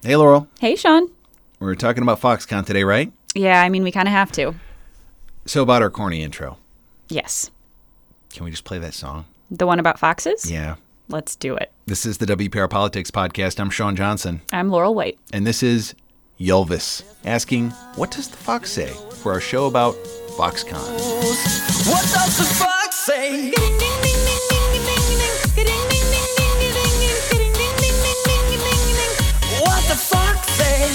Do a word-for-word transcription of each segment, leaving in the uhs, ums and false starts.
Hey, Laurel. Hey, Sean. We're talking about Foxconn today, right? Yeah, I mean, we kind of have to. So about our corny intro. Yes. Can we just play that song? The one about foxes? Yeah. Let's do it. This is the W P R Politics Podcast. I'm Sean Johnson. I'm Laurel White. And this is Yelvis asking, what does the fox say for our show about Foxconn? What does the fox say? What the fox say?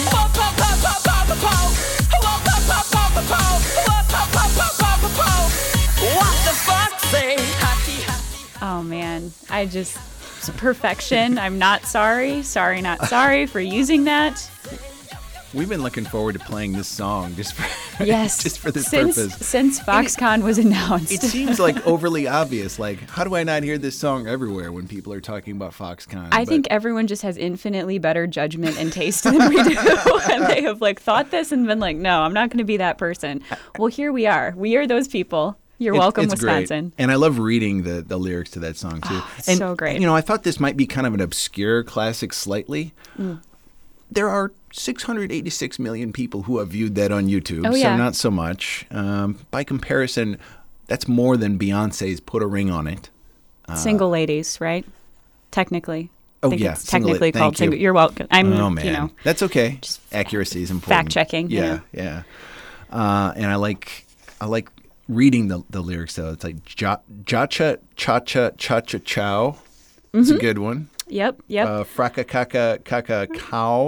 What the fox say? Oh, man. I just... It's perfection. I'm not sorry. Sorry, not sorry for using that. We've been looking forward to playing this song just for, Yes. just for this since, purpose. Since Foxconn was announced. It seems like overly obvious. Like, how do I not hear this song everywhere when people are talking about Foxconn? I But think everyone just has infinitely better judgment and taste than we do. And they have like thought this and been like, no, I'm not going to be that person. Well, here we are. We are those people. You're It's- welcome, it's great. Wisconsin. And I love reading the, the lyrics to that song, too. Oh, it's and, so great. You know, I thought this might be kind of an obscure classic slightly. Mm. There are six hundred eighty-six million people who have viewed that on YouTube, Oh, so yeah. not so much. Um, by comparison, that's more than Beyonce's Put a Ring on It. Single ladies, right? Technically. Oh, I think yeah, It's single technically la- called thank you. single. You're welcome. I'm, oh, man. you know. That's okay. just Accuracy is important. fact-checking, you Yeah, know. yeah. Uh, and I like I like reading the, the lyrics, though. It's like, ja, Jacha, cha-cha, cha-cha, chow. It's Mm-hmm. a good one. Yep, yep. Uh, fraka kaka kaka cow.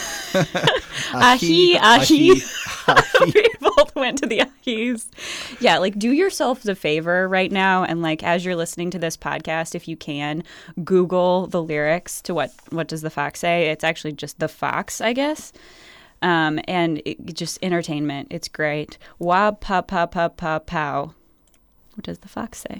Ahi, ahi. ahi. We both went to the ahis. Yeah, like do yourself the favor right now and like as you're listening to this podcast, if you can, Google the lyrics to what what does the fox say? It's actually just the fox, I guess. Um, and it, just entertainment. It's great. Wah pa pa pa pa pow. What does the fox say?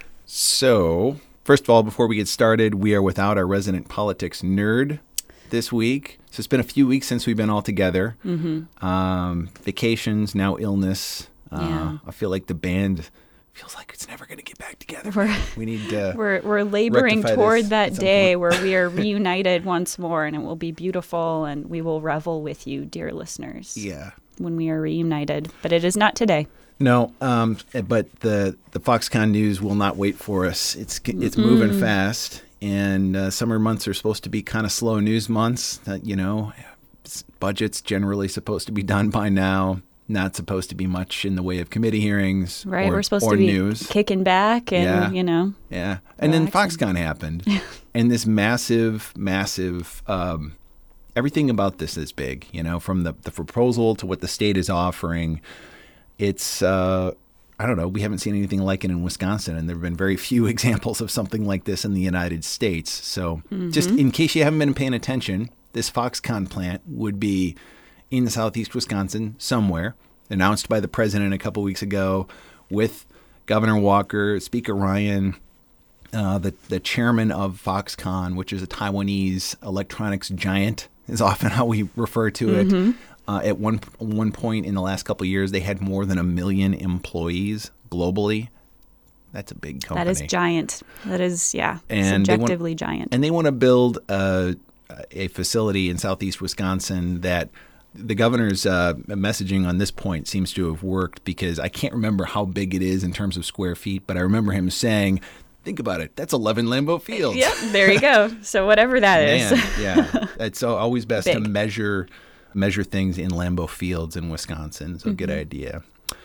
So, first of all, before we get started, we are without our resident politics nerd this week. So it's been a few weeks since we've been all together. Mm-hmm. Um, vacations, now illness. Uh, Yeah. I feel like the band feels like it's never going to get back together. We're- we need to. We're we're laboring rectify toward this that at some day point. where we are reunited once more, and it will be beautiful, and we will revel with you, dear listeners, Yeah. when we are reunited. But it is not today. No, um, but the the Foxconn news will not wait for us. It's it's moving fast, and uh, summer months are supposed to be kind of slow news months. Uh, you know, s- budget's generally supposed to be done by now. Not supposed to be much in the way of committee hearings, Right, Or, we're supposed or to be news. kicking back and, Yeah. you know. Yeah, and then Relaxing. Foxconn happened, and this massive, massive. Um, everything about this is big. You know, from the the proposal to what the state is offering. It's, uh, I don't know, we haven't seen anything like it in Wisconsin, and there have been very few examples of something like this in the United States. So just in case you haven't been paying attention, this Foxconn plant would be in southeast Wisconsin somewhere, announced by the president a couple weeks ago with Governor Walker, Speaker Ryan, uh, the, the chairman of Foxconn, which is a Taiwanese electronics giant, is often how we refer to it. Uh, at one one point in the last couple of years, they had more than a million employees globally. That's a big company. That is giant. That is, yeah, And they want- subjectively giant. And they want to build a, a facility in southeast Wisconsin that the governor's uh, messaging on this point seems to have worked, because I can't remember how big it is in terms of square feet, but I remember him saying, think about it, that's eleven Lambeau Fields. Yep, there you go. So whatever that is. Man, yeah. It's always best to Big. measure measure things in Lambeau Fields in Wisconsin. So good idea.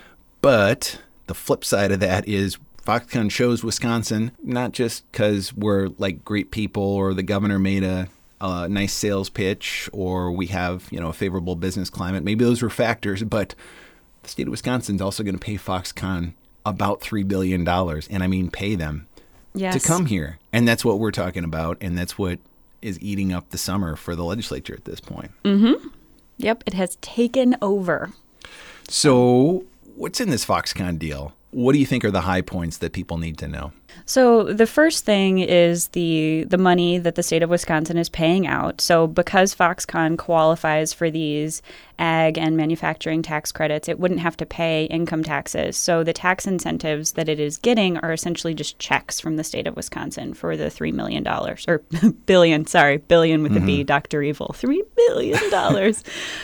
But the flip side of that is Foxconn chose Wisconsin, not just because we're like great people or the governor made a, a nice sales pitch or we have, you know, a favorable business climate. Maybe those were factors, but the state of Wisconsin is also going to pay Foxconn about three billion dollars. And I mean pay them Yes. to come here. And that's what we're talking about. And that's what is eating up the summer for the legislature at this point. Yep, it has taken over. So what's in this Foxconn deal? What do you think are the high points that people need to know? So the first thing is the the money that the state of Wisconsin is paying out. So because Foxconn qualifies for these ag and manufacturing tax credits, it wouldn't have to pay income taxes. So the tax incentives that it is getting are essentially just checks from the state of Wisconsin for the three million dollars, or billion, sorry, billion with the B, Doctor Evil, three billion dollars.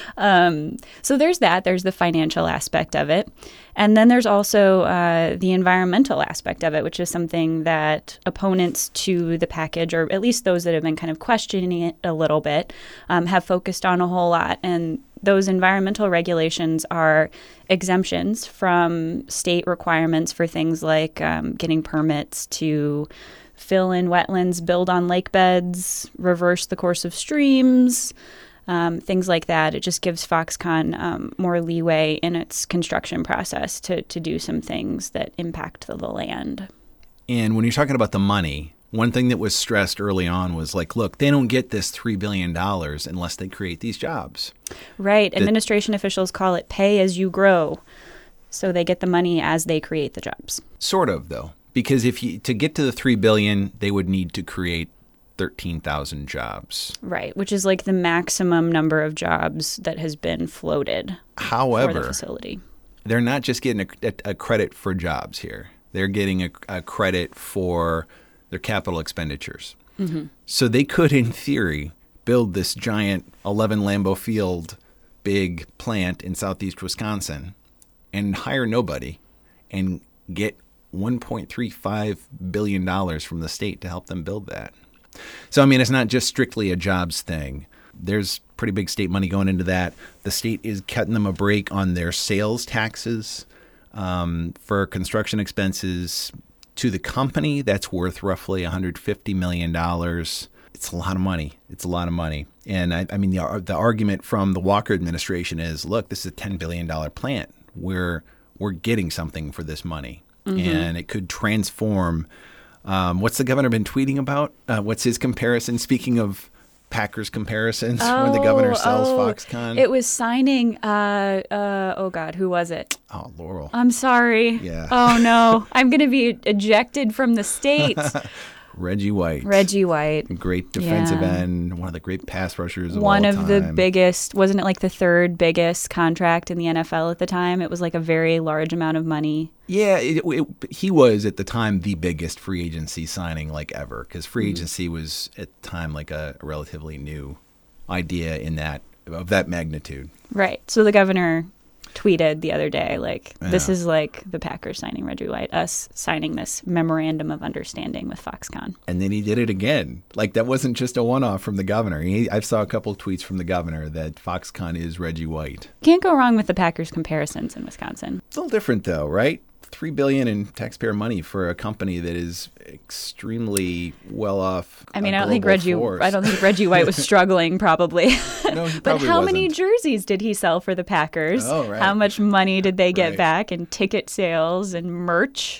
um, so there's that. There's the financial aspect of it. And then there's also uh, the environmental aspect of it, which is something that opponents to the package, or at least those that have been kind of questioning it a little bit, um, have focused on a whole lot. And those environmental regulations are exemptions from state requirements for things like um, getting permits to fill in wetlands, build on lake beds, reverse the course of streams, Um, things like that. It just gives Foxconn um, more leeway in its construction process to, to do some things that impact the, the land. And when you're talking about the money, one thing that was stressed early on was like, look, they don't get this three billion dollars unless they create these jobs. Right. The- Administration officials call it pay as you grow. So they get the money as they create the jobs. Sort of, though, because if you to get to the three billion dollars, they would need to create thirteen thousand jobs. Right, which is like the maximum number of jobs that has been floated for the However, facility. they're not just getting a, a, a credit for jobs here. They're getting a, a credit for their capital expenditures. Mm-hmm. So they could, in theory, build this giant eleven Lambeau Field big plant in southeast Wisconsin and hire nobody and get one point three five billion dollars from the state to help them build that. So, I mean, it's not just strictly a jobs thing. There's pretty big state money going into that. The state is cutting them a break on their sales taxes um, for construction expenses to the company. That's worth roughly one hundred fifty million dollars. It's a lot of money. It's a lot of money. And I, I mean, the, the argument from the Walker administration is, look, this is a ten billion dollars plant. We're, we're getting something for this money. Mm-hmm. And it could transform. Um, what's the governor been tweeting about? Uh, what's his comparison? Speaking of Packers comparisons, Oh, when the governor sells oh, Foxconn. It was signing, uh, uh, oh God, who was it? Oh, Laurel. I'm sorry. Yeah. Oh no, I'm going to be ejected from the state. Reggie White. Reggie White. Great defensive Yeah. end, one of the great pass rushers of One all of time. the biggest, wasn't it like the third biggest contract in the N F L at the time? It was like a very large amount of money. Yeah, it, it, he was at the time the biggest free agency signing like ever, because free Mm-hmm. agency was at the time like a relatively new idea in that of that magnitude. Right. So the governor tweeted the other day, like, this Yeah. is like the Packers signing Reggie White, us signing this memorandum of understanding with Foxconn. And then he did it again. Like, that wasn't just a one-off from the governor. He, I saw a couple of tweets from the governor that Foxconn is Reggie White. Can't go wrong with the Packers comparisons in Wisconsin. It's a little different, though, right? Three billion dollars in taxpayer money for a company that is extremely well off. I mean, a I don't think global Reggie. force. I don't think Reggie White was struggling, probably. No, he But probably how many wasn't. jerseys did he sell for the Packers? Oh, right. How much money did they get Right. back in ticket sales and merch?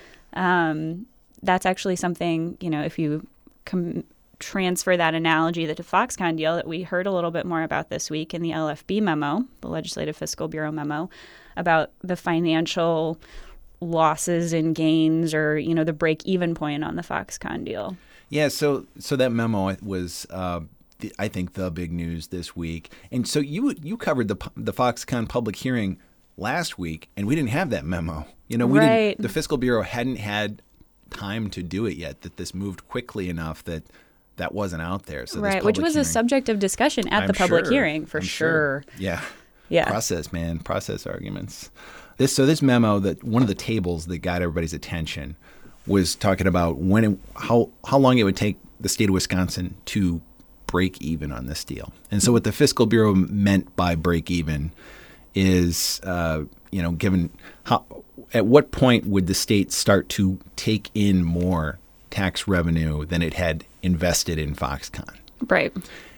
Um, that's actually something, you know, if you com- transfer that analogy that to Foxconn deal that we heard a little bit more about this week in the L F B memo, the Legislative Fiscal Bureau memo, about the financial losses and gains, or, you know, the break-even point on the Foxconn deal. Yeah, so so that memo was, uh, the, I think, the big news this week. And so you you covered the the Foxconn public hearing last week, and we didn't have that memo. You know, we Right. didn't. The Fiscal Bureau hadn't had time to do it yet. That this moved quickly enough that that wasn't out there. So this Right, which public was a hearing- subject of discussion at I'm the public sure. hearing, for I'm sure. Yeah. Yeah. Process, man. Process arguments. This so this memo, that one of the tables that got everybody's attention was talking about when it, how how long it would take the state of Wisconsin to break even on this deal. And so what the Fiscal Bureau meant by break even is, uh, you know, given how at what point would the state start to take in more tax revenue than it had invested in Foxconn? Right.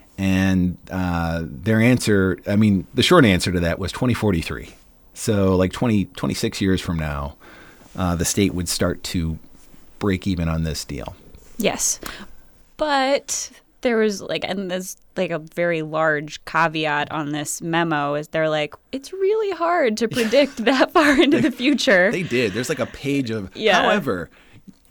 And uh, their answer, I mean, the short answer to that was twenty forty-three. So like twenty, twenty-six years from now, uh, the state would start to break even on this deal. Yes. But there was like, and there's like a very large caveat on this memo is they're like, it's really hard to predict that far into the future. They did. There's like a page of, Yeah. however,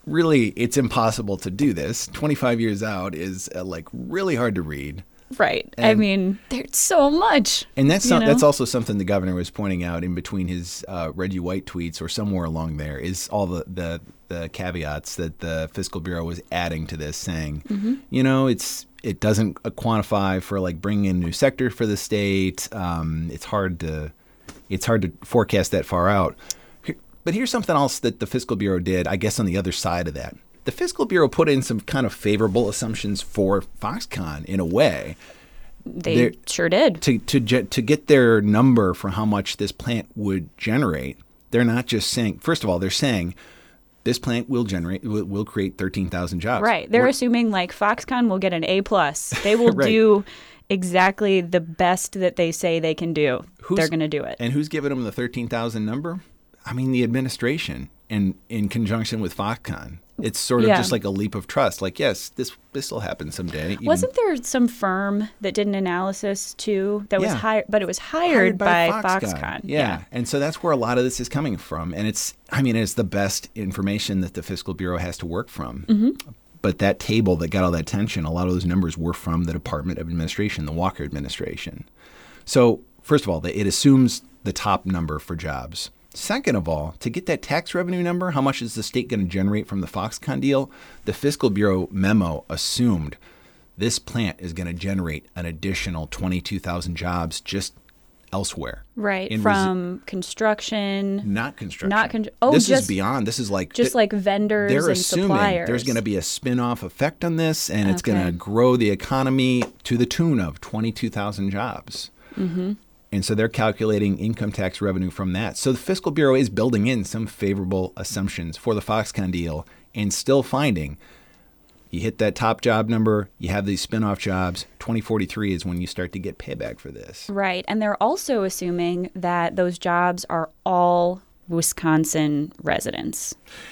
really, it's impossible to do this. twenty-five years out is uh, like really hard to read. Right. I And- mean, there's so much. And that's you some, know? that's also something the governor was pointing out in between his uh, Reggie White tweets or somewhere along there is all the, the, the caveats that the Fiscal Bureau was adding to this, saying, Mm-hmm. you know, it's it doesn't uh, quantify for like bringing in a new sector for the state. Um, it's hard to it's hard to forecast that far out. Here- But here's something else that the Fiscal Bureau did, I guess, on the other side of that. The Fiscal Bureau put in some kind of favorable assumptions for Foxconn in a way. They They're- sure did. to to ge- to get their number for how much this plant would generate, they're not just saying. First of all, they're saying this plant will generate will, will create thirteen thousand jobs. Right. They're We're- assuming like Foxconn will get an A plus. They will Right. do exactly the best that they say they can do. Who's- They're going to do it. And who's giving them the thirteen thousand number? I mean, the administration, and in conjunction with Foxconn. It's sort of Yeah. just like a leap of trust. Like, yes, this this will happen someday. even- Wasn't there some firm that did an analysis too that was Yeah. hired, but it was hired, by, Foxconn. Yeah. And so that's where a lot of this is coming from. And it's, I mean, it's the best information that the Fiscal Bureau has to work from. Mm-hmm. But that table that got all that attention, a lot of those numbers were from the Department of Administration, the Walker administration. So, first of all, the- it assumes the top number for jobs. Second of all, to get that tax revenue number, how much is the state going to generate from the Foxconn deal? The Fiscal Bureau memo assumed this plant is going to generate an additional twenty-two thousand jobs just elsewhere. Right. In resi- From construction, Not construction. Not con- oh, this just- is beyond. This is like just th- like vendors they're and assuming suppliers. there's going to be a spin-off effect on this, and it's going Okay. to grow the economy to the tune of twenty-two thousand jobs. Mm-hmm. And so they're calculating income tax revenue from that. So the Fiscal Bureau is building in some favorable assumptions for the Foxconn deal and still finding you hit that top job number, you have these spin-off jobs, twenty forty-three is when you start to get payback for this. Right. And they're also assuming that those jobs are all Wisconsin residents.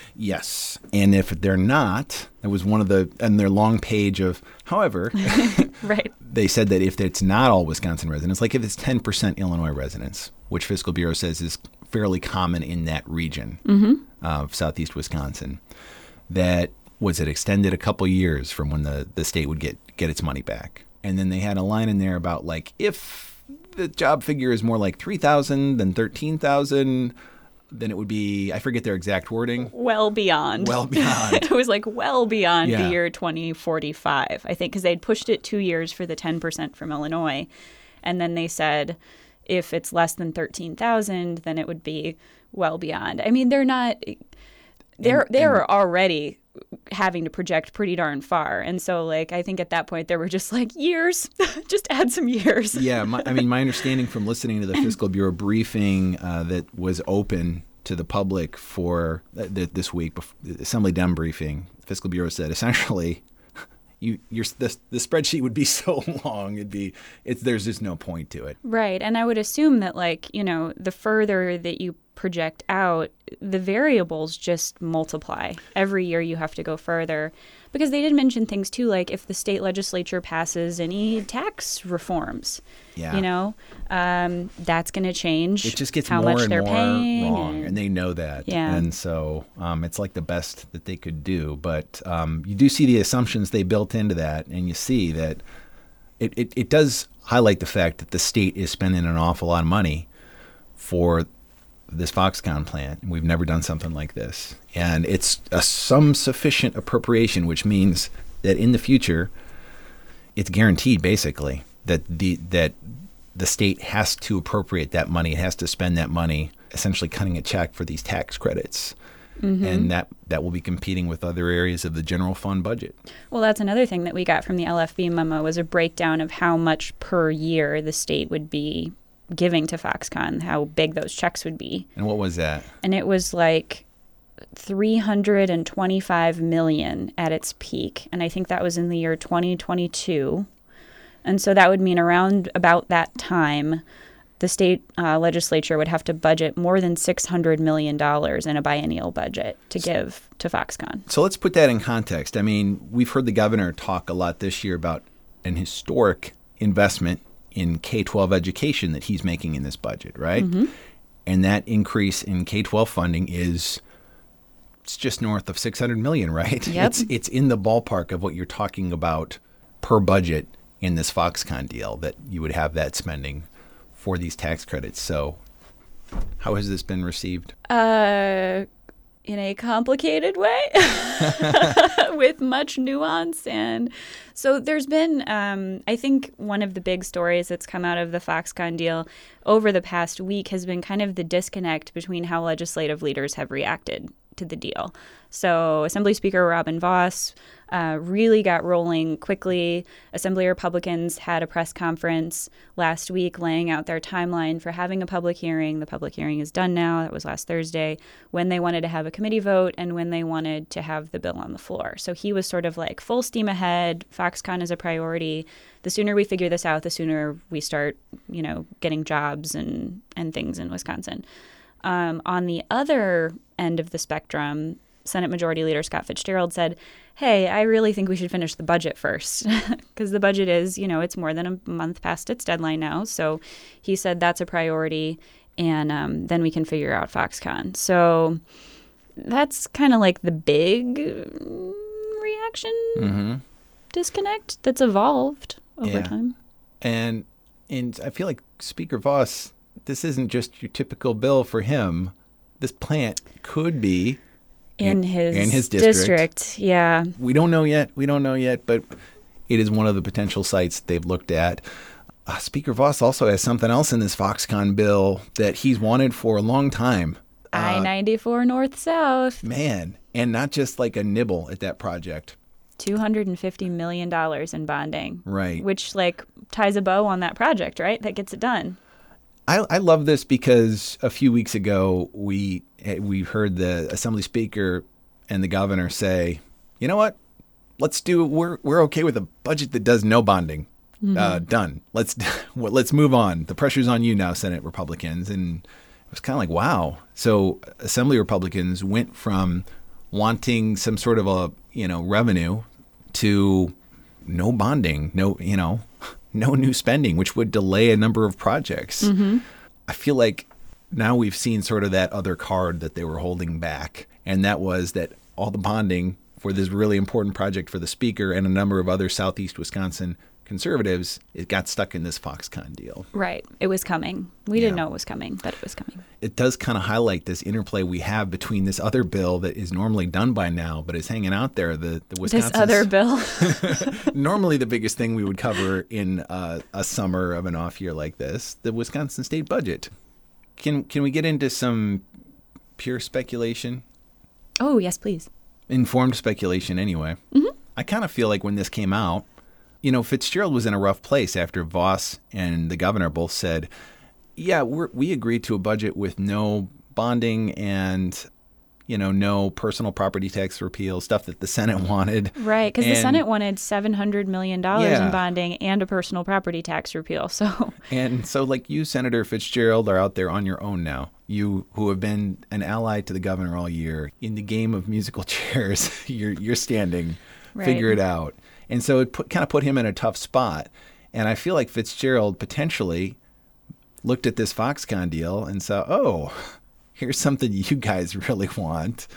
Yes. And if they're not, that was one of the, on their long page of, however, Right. they said that if it's not all Wisconsin residents, like if it's ten percent Illinois residents, which Fiscal Bureau says is fairly common in that region of southeast Wisconsin, that was it extended a couple years from when the, the state would get, get its money back. And then they had a line in there about like, if the job figure is more like three thousand than thirteen thousand, then it would be, I forget their exact wording. Well beyond. Well beyond. It was like well beyond Yeah. the year twenty forty-five, I think, because they'd pushed it two years for the ten percent from Illinois. And then they said if it's less than thirteen thousand, then it would be well beyond. I mean, they're not, they're, And- they're and- already having to project pretty darn far. And so, like, I think at that point they were just like, years, just add some years. Yeah, my, I mean, my understanding from listening to the Fiscal Bureau briefing uh, that was open to the public for uh, th- this week, bef- the Assembly Dem briefing, Fiscal Bureau said essentially, you, your the, the spreadsheet would be so long, it'd be, it's there's just no point to it. Right. And I would assume that, like, you know, the further that you project out, the variables just multiply. Every year you have to go further. Because they did mention things, too, like if the state legislature passes any tax reforms, Yeah. you know, um, that's going to change It just gets how more much and they're more paying. wrong, and- and they know that. Yeah. And so um, it's like the best that they could do. But um, you do see the assumptions they built into that, and you see that it, it, it does highlight the fact that the state is spending an awful lot of money for this Foxconn plant. We've never done something like this. And it's a some sufficient appropriation, which means that in the future, it's guaranteed basically that the that the state has to appropriate that money, it has to spend that money, essentially cutting a check for these tax credits. Mm-hmm. And that, that will be competing with other areas of the general fund budget. Well, that's another thing that we got from the L F B memo was a breakdown of how much per year the state would be giving to Foxconn, how big those checks would be. And what was that? And it was like three hundred twenty-five million at its peak. And I think that was in the year twenty twenty-two. And so that would mean around about that time, the state uh, legislature would have to budget more than six hundred million dollars in a biennial budget to give to Foxconn. So let's put that in context. I mean, we've heard the governor talk a lot this year about an historic investment in K twelve education that he's making in this budget, right? Mm-hmm. And that increase in K twelve funding is it's just north of six hundred million, right? Yep. It's it's in the ballpark of what you're talking about per budget in this Foxconn deal, that you would have that spending for these tax credits. So how has this been received? Uh, in a complicated way with much nuance. And so there's been, um, I think one of the big stories that's come out of the Foxconn deal over the past week has been kind of the disconnect between how legislative leaders have reacted to the deal. So Assembly Speaker Robin Vos uh, really got rolling quickly. Assembly Republicans had a press conference last week laying out their timeline for having a public hearing. The public hearing is done now. That was last Thursday, when they wanted to have a committee vote and when they wanted to have the bill on the floor. So he was sort of like full steam ahead. Foxconn is a priority. The sooner we figure this out, the sooner we start, you know, getting jobs and, and things in Wisconsin. Um, on the other end of the spectrum, Senate Majority Leader Scott Fitzgerald said, hey, I really think we should finish the budget first, because the budget is, you know, it's more than a month past its deadline now. So he said that's a priority, and um, then we can figure out Foxconn. So that's kind of like the big reaction Mm-hmm. disconnect that's evolved over Yeah. time. And and I feel like Speaker Vos, this isn't just your typical bill for him. This plant could be In his, in his district. district, yeah. We don't know yet. We don't know yet, but it is one of the potential sites they've looked at. Uh, Speaker Vos also has something else in this Foxconn bill that he's wanted for a long time. I ninety-four north-south, Man, and not just like a nibble at that project. two hundred fifty million dollars in bonding. Right. Which, like, ties a bow on that project, right? That gets it done. I, I love this because a few weeks ago we we heard the Assembly Speaker and the governor say, you know what, let's do we're we're okay with a budget that does no bonding. Mm-hmm. Uh, done. Let's well, let's move on. The pressure's on you now, Senate Republicans. And it was kind of like, wow. So Assembly Republicans went from wanting some sort of a you know revenue to no bonding, no you know. no new spending, which would delay a number of projects. Mm-hmm. I feel like now we've seen sort of that other card that they were holding back, and that was that all the bonding for this really important project for the speaker and a number of other Southeast Wisconsin conservatives, it got stuck in this Foxconn deal. Right. It was coming. We Yeah. didn't know it was coming, but it was coming. It does kind of highlight this interplay we have between this other bill that is normally done by now, but is hanging out there. The, the Wisconsin This other bill. normally the biggest thing we would cover in uh, a summer of an off year like this, the Wisconsin state budget. Can can we get into some pure speculation? Oh, yes, please. Informed speculation, anyway. Mm-hmm. I kind of feel like when this came out, you know, Fitzgerald was in a rough place after Vos and the governor both said, yeah, we're, we agreed to a budget with no bonding and, you know, no personal property tax repeal, stuff that the Senate wanted. Right, because the And- Senate wanted seven hundred million dollars Yeah. in bonding and a personal property tax repeal. So, And so, like, you, Senator Fitzgerald, are out there on your own now. You, who have been an ally to the governor all year, in the game of musical chairs, you're you're standing. Right. Figure it out. And so it put, kind of put him in a tough spot. And I feel like Fitzgerald potentially looked at this Foxconn deal and saw, oh, here's something you guys really want,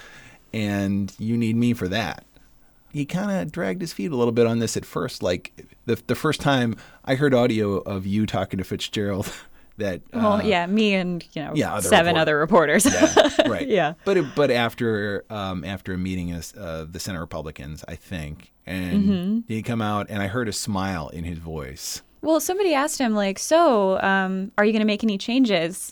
and you need me for that. He kind of dragged his feet a little bit on this at first. Like the the first time I heard audio of you talking to Fitzgerald, that well, uh, yeah, me and, you know, yeah, other seven report- other reporters. yeah, right, Yeah. But it, but after um, after a meeting of uh, the Senate Republicans, I think, and Mm-hmm. he come out, and I heard a smile in his voice. Well, somebody asked him, like, so um, are you going to make any changes?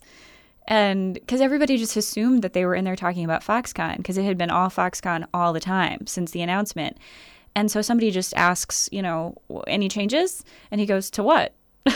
And because everybody just assumed that they were in there talking about Foxconn, because it had been all Foxconn all the time since the announcement. And so somebody just asks, you know, any changes? And he goes, to what?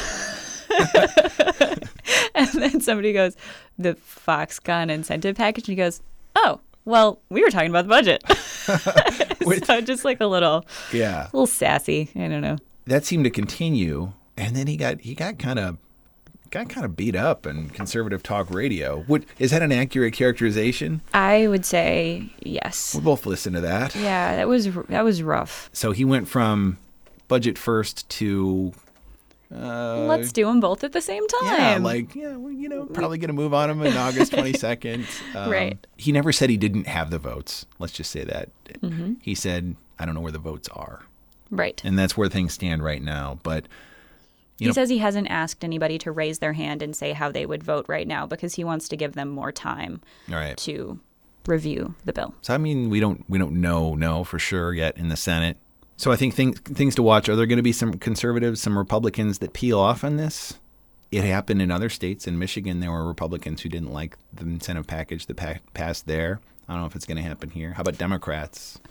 And then somebody goes, the Foxconn incentive package. And he goes, oh, well, we were talking about the budget. So just like a little, Yeah, little sassy. I don't know. that seemed to continue, and then he got he got kind of got kind of beat up in conservative talk radio. Would, is that an accurate characterization? I would say yes. We both listened to that. Yeah, that was that was rough. So he went from budget first to Uh, Let's do them both at the same time. Yeah, like, yeah, well, you know, probably going to move on him on August twenty-second. Um, Right. He never said he didn't have the votes. Let's just say that. Mm-hmm. He said, I don't know where the votes are. Right. And that's where things stand right now. But He know, says he hasn't asked anybody to raise their hand and say how they would vote right now because he wants to give them more time all right. to review the bill. So I mean, we don't we don't know no for sure yet in the Senate. So I think things things to watch. Are there going to be some conservatives, some Republicans that peel off on this? It happened in other states. In Michigan, there were Republicans who didn't like the incentive package that pa- passed there. I don't know if it's going to happen here. How about Democrats?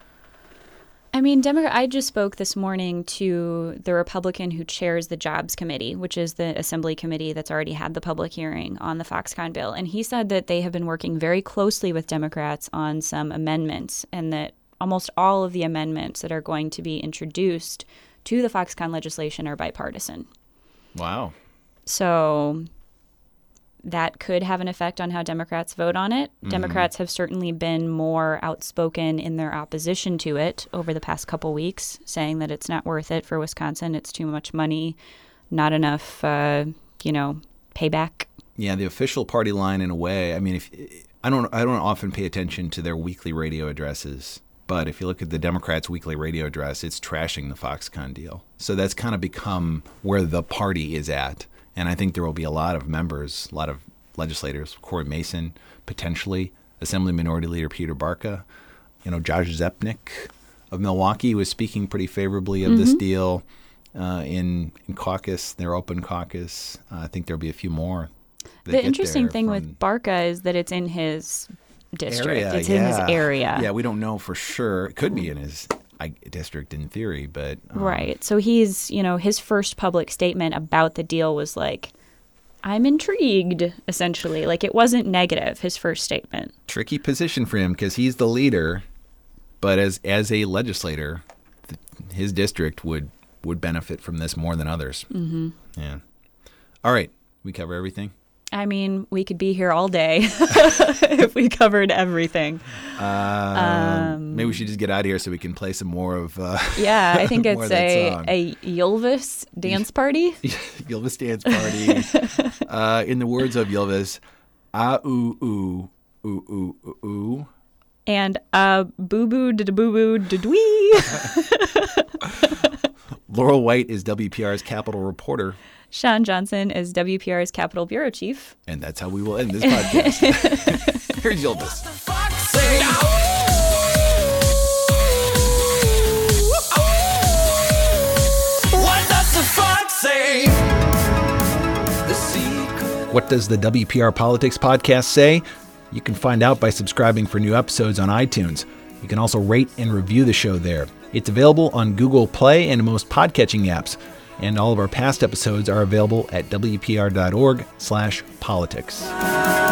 I mean, Democrat. I just spoke this morning to the Republican who chairs the Jobs Committee, which is the assembly committee that's already had the public hearing on the Foxconn bill. And he said that they have been working very closely with Democrats on some amendments and that almost all of the amendments that are going to be introduced to the Foxconn legislation are bipartisan. Wow. So that could have an effect on how Democrats vote on it. Mm-hmm. Democrats have certainly been more outspoken in their opposition to it over the past couple weeks, saying that it's not worth it for Wisconsin. It's too much money, not enough, uh, you know, payback. Yeah, the official party line, in a way. I mean, if I don't, I don't often pay attention to their weekly radio addresses. But if you look at the Democrats' weekly radio address, it's trashing the Foxconn deal. So that's kind of become where the party is at. And I think there will be a lot of members, a lot of legislators, Corey Mason, potentially, Assembly Minority Leader Peter Barca, you know, Josh Zepnick of Milwaukee was speaking pretty favorably of mm-hmm. this deal uh, in, in caucus, their open caucus. Uh, I think there'll be a few more. The interesting thing with Barca is that it's in his district. Area, it's yeah. in his area. Yeah, we don't know for sure. It could be in his I, district in theory, but um, right. So he's, you know, his first public statement about the deal was like, I'm intrigued, essentially. Like, it wasn't negative, his first statement. Tricky position for him because he's the leader, but as as a legislator, th- his district would would benefit from this more than others. Mm-hmm. Yeah. All right. We cover everything? I mean, we could be here all day if we covered everything. Um, um, maybe we should just get out of here so we can play some more of. Uh, yeah, I think it's a song. a Ylvis dance party. Ylvis dance party. uh, in the words of Ylvis, ah ooh ooh ooh ooh ooh ooh. And uh, boo boo da boo boo da dwee. Laurel White is W P R's Capitol reporter. Sean Johnson is W P R's Capitol Bureau Chief. And that's how we will end this podcast. Here's Ylvis. What does the fox say? What does the W P R Politics Podcast say? You can find out by subscribing for new episodes on iTunes. You can also rate and review the show there. It's available on Google Play and most podcatching apps. And all of our past episodes are available at W P R dot org slash politics.